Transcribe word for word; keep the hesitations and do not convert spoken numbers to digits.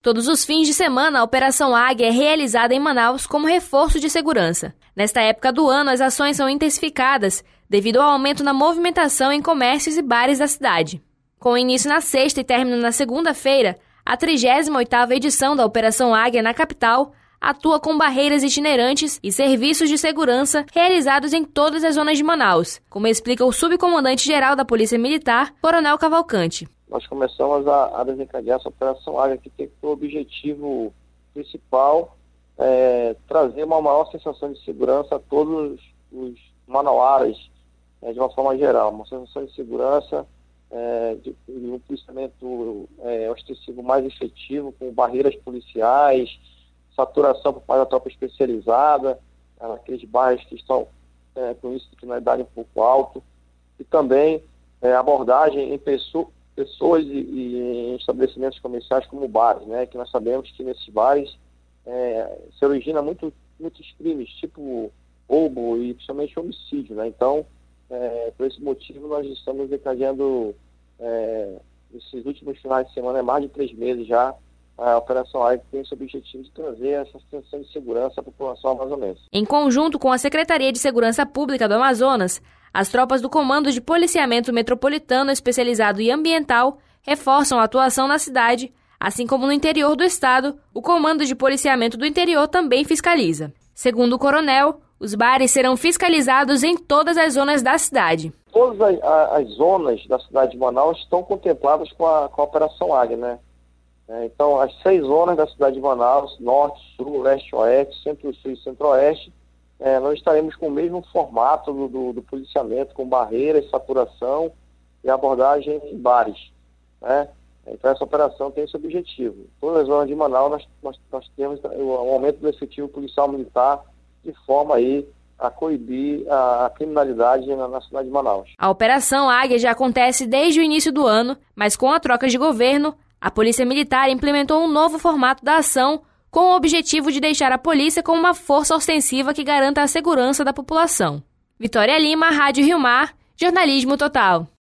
Todos os fins de semana, a Operação Águia é realizada em Manaus como reforço de segurança. Nesta época do ano, as ações são intensificadas devido ao aumento na movimentação em comércios e bares da cidade. Com início na sexta e término na segunda-feira, a trigésima oitava edição da Operação Águia na capital atua com barreiras itinerantes e serviços de segurança realizados em todas as zonas de Manaus, como explica o subcomandante-geral da Polícia Militar, Coronel Cavalcante. Nós começamos a, a desencadear essa Operação Águia, que tem como objetivo principal é, trazer uma maior sensação de segurança a todos os manauaras, é, de uma forma geral. Uma sensação de segurança, é, de, de um policiamento é, ostensivo mais efetivo, com barreiras policiais, saturação por parte da tropa especializada, é, naqueles bairros que estão é, com índice de criminalidade um pouco alto, e também é, abordagem em pessoas, pessoas e, e em estabelecimentos comerciais como bares, né, que nós sabemos que nesses bares é, se origina muito, muitos crimes, tipo roubo e principalmente homicídio, né? Então, é, por esse motivo, nós estamos desencadeando é, esses últimos finais de semana, é mais de três meses já, a Operação Águia tem esse objetivo de trazer essa sensação de segurança à população amazonense. Em conjunto com a Secretaria de Segurança Pública do Amazonas, as tropas do Comando de Policiamento Metropolitano Especializado e Ambiental reforçam a atuação na cidade, assim como no interior do estado, o Comando de Policiamento do Interior também fiscaliza. Segundo o coronel, os bares serão fiscalizados em todas as zonas da cidade. Todas as, as zonas da cidade de Manaus estão contempladas com a, com a Operação Águia, né? É, então, as seis zonas da cidade de Manaus, norte, sul, leste, oeste, centro-sul e centro-oeste, é, nós estaremos com o mesmo formato do, do, do policiamento, com barreiras, saturação e abordagem em bares, né? Então, essa operação tem esse objetivo. Todas as zonas de Manaus, nós, nós, nós temos o aumento do efetivo policial militar de forma aí a coibir a criminalidade na, na cidade de Manaus. A Operação Águia já acontece desde o início do ano, mas com a troca de governo, a Polícia Militar implementou um novo formato da ação com o objetivo de deixar a polícia como uma força ostensiva que garanta a segurança da população. Vitória Lima, Rádio Rio Mar, Jornalismo Total.